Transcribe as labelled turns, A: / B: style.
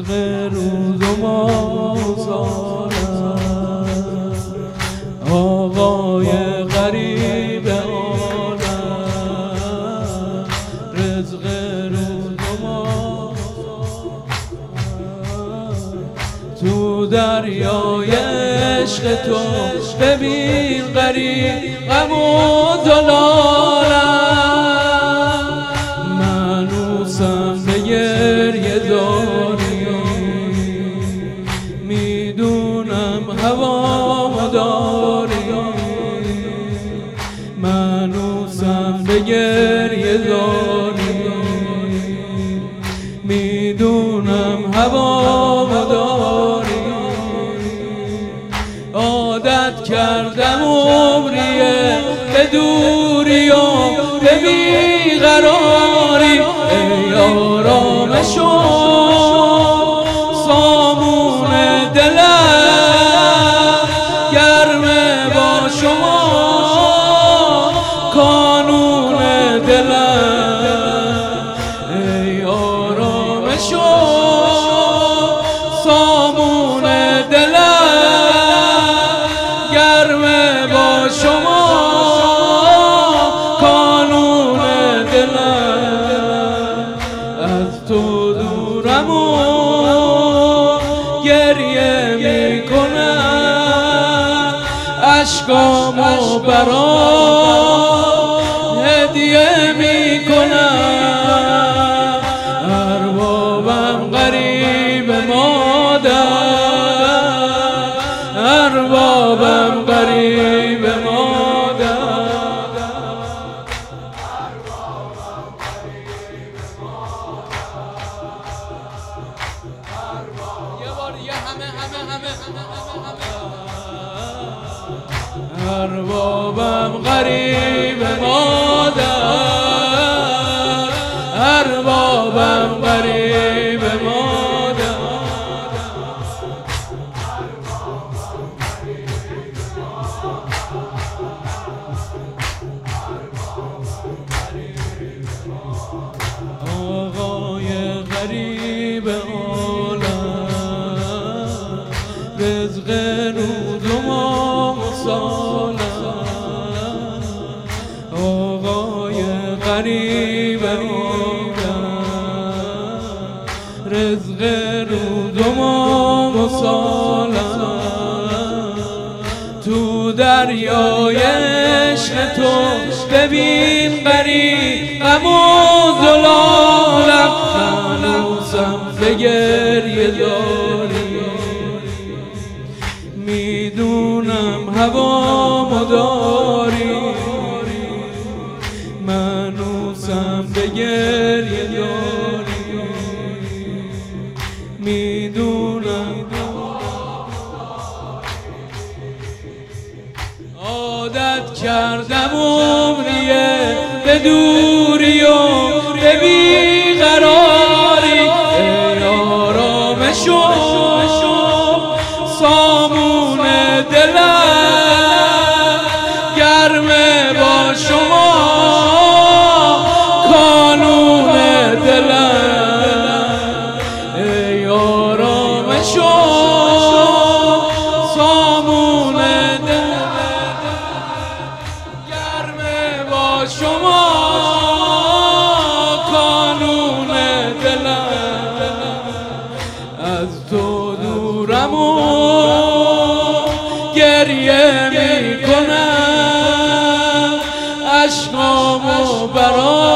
A: رزق روز و مازارم، آقای غریب عالم، رزق روز و مازارم. تو دریای عشق تو ببین غریب غم و دلالم، منوسم به گریه داری، میدونم هوا داری، منوسم به گریه داری، میدونم هوا داری. عادت کردم عمریه به دوری و به بیقراری، ای آرامش و سامون دلم، گرمه با شما کانون دلم، ای آرامش و سامون دلم، گرمه با شما کانون دلم. از تو دورم و گریه میکنم، اشکامو برات هدیه میکنم. اربابم غریب مادر، اربابم غریب مادر، یه بار دیگه همه اربابم غریب مادر، اربابم غریب مادر. آقای غریب عالم، رزق روز و مازارم، آقای غریب عالم، رزق روز و مازارم. تو دریای عشق تو ببین غریب غم و زلالم، منوسم به گریه داری، میدونم هوا مداری، منوسم به گریه داری، میدونم. عادت کردم عمریه به دوری و به بیقراری، ای آرامش و سامون دلم، گرمه با شما کانون دلم، ای آرامش و سامون دلم، گرمه با شما کانون دلم. از تو دورم و گریه میکنم، اشکامو برات